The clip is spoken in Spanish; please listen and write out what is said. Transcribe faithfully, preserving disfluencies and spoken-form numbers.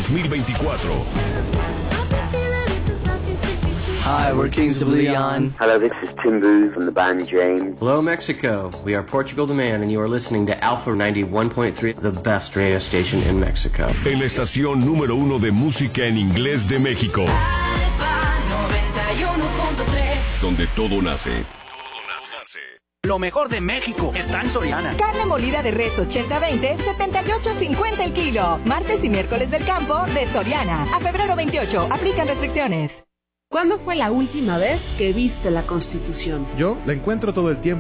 dos mil veinticuatro. Hi, we're Kings of Leon. Hello, this is Tim Booth from the band James. Hello, Mexico. We are Portugal the Man, and you are listening to Alpha ninety-one point three, the best radio station in Mexico. En la estación número uno de música en inglés de México. Alpha noventa y uno punto tres. Donde todo nace. Lo mejor de México está en Soriana. Carne molida de res ochenta veinte, setenta y ocho cincuenta el kilo. Martes y miércoles del campo de Soriana. A febrero veintiocho. Aplican restricciones. ¿Cuándo fue la última vez que viste la Constitución? Yo la encuentro todo el tiempo